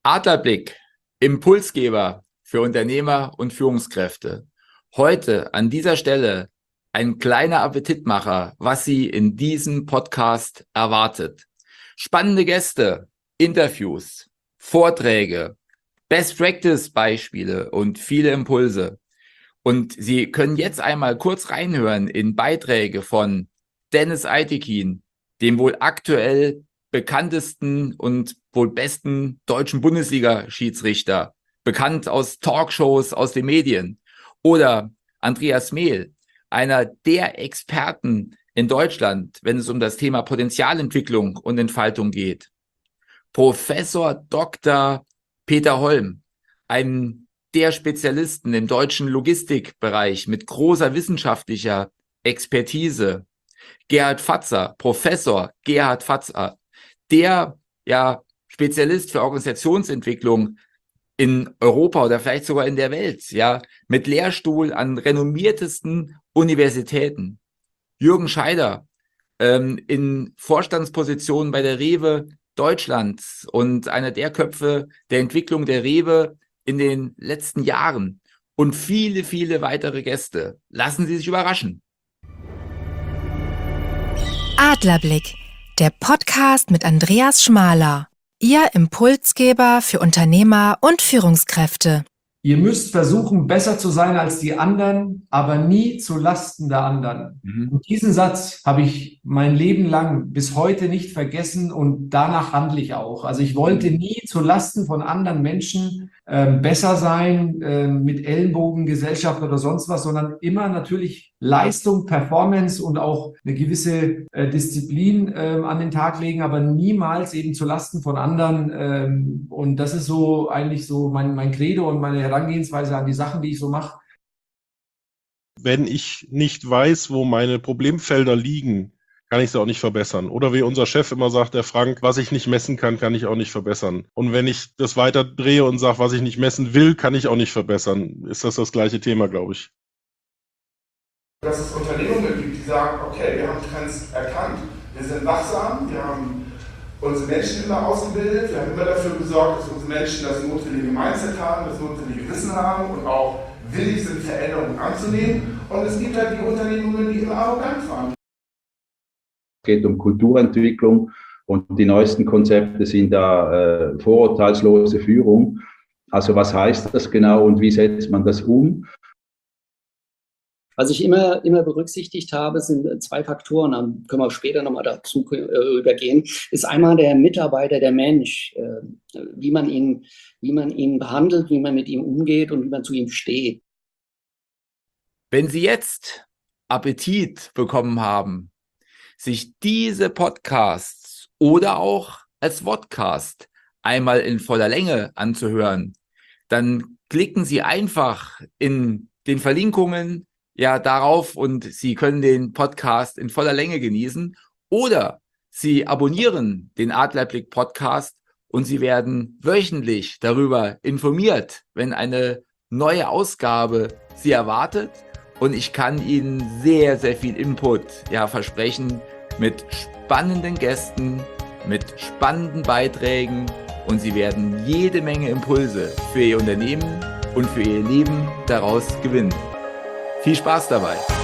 Adlerblick, Impulsgeber für Unternehmer und Führungskräfte. Heute an dieser Stelle ein kleiner Appetitmacher, was Sie in diesem Podcast erwartet. Spannende Gäste, Interviews, Vorträge, Best-Practice-Beispiele und viele Impulse. Und Sie können jetzt einmal kurz reinhören in Beiträge von Dennis Eitekin, dem wohl aktuell bekanntesten und wohl besten deutschen Bundesliga-Schiedsrichter, bekannt aus Talkshows, aus den Medien. Oder Andreas Mehl, einer der Experten in Deutschland, wenn es um das Thema Potenzialentwicklung und Entfaltung geht. Professor Dr. Peter Holm, einem der Spezialisten im deutschen Logistikbereich mit großer wissenschaftlicher Expertise. Gerhard Fatzer, Professor Gerhard Fatzer, der Spezialist für Organisationsentwicklung in Europa oder vielleicht sogar in der Welt, mit Lehrstuhl an renommiertesten Universitäten. Jürgen Scheider, in Vorstandspositionen bei der Rewe Deutschlands und einer der Köpfe der Entwicklung der Rewe in den letzten Jahren und viele, viele weitere Gäste. Lassen Sie sich überraschen. Adlerblick, der Podcast mit Andreas Schmaler, Ihr Impulsgeber für Unternehmer und Führungskräfte. Ihr müsst versuchen, besser zu sein als die anderen, aber nie zu Lasten der anderen. Und diesen Satz habe ich mein Leben lang bis heute nicht vergessen und danach handle ich auch. Also ich wollte nie zu Lasten von anderen Menschen besser sein, mit Ellenbogengesellschaft oder sonst was, sondern immer natürlich Leistung, Performance und auch eine gewisse Disziplin an den Tag legen, aber niemals eben zu Lasten von anderen. Und das ist so eigentlich so mein Credo und meine Herangehensweise an die Sachen, die ich so mache. Wenn ich nicht weiß, wo meine Problemfelder liegen, kann ich sie auch nicht verbessern. Oder wie unser Chef immer sagt, der Frank, was ich nicht messen kann, kann ich auch nicht verbessern. Und wenn ich das weiter drehe und sage, was ich nicht messen will, kann ich auch nicht verbessern, ist das gleiche Thema, glaube ich. Dass es Unternehmungen gibt, die sagen, okay, wir haben Trends erkannt, wir sind wachsam, wir haben unsere Menschen immer ausgebildet, wir haben immer dafür gesorgt, dass unsere Menschen das notwendige Mindset haben, das notwendige Wissen haben und auch willig sind, Veränderungen anzunehmen. Und es gibt halt die Unternehmungen, die immer arrogant waren. Es geht um Kulturentwicklung und die neuesten Konzepte sind da vorurteilslose Führung. Also was heißt das genau und wie setzt man das um? Was ich immer berücksichtigt habe, sind zwei Faktoren, dann können wir später nochmal dazu übergehen, ist einmal der Mitarbeiter, der Mensch, wie man ihn behandelt, wie man mit ihm umgeht und wie man zu ihm steht. Wenn Sie jetzt Appetit bekommen haben, sich diese Podcasts oder auch als Vodcast einmal in voller Länge anzuhören, dann klicken Sie einfach in den Verlinkungen darauf und Sie können den Podcast in voller Länge genießen oder Sie abonnieren den Adlerblick Podcast und Sie werden wöchentlich darüber informiert, wenn eine neue Ausgabe Sie erwartet. Und ich kann Ihnen sehr, sehr viel Input versprechen mit spannenden Gästen, mit spannenden Beiträgen und Sie werden jede Menge Impulse für Ihr Unternehmen und für Ihr Leben daraus gewinnen. Viel Spaß dabei!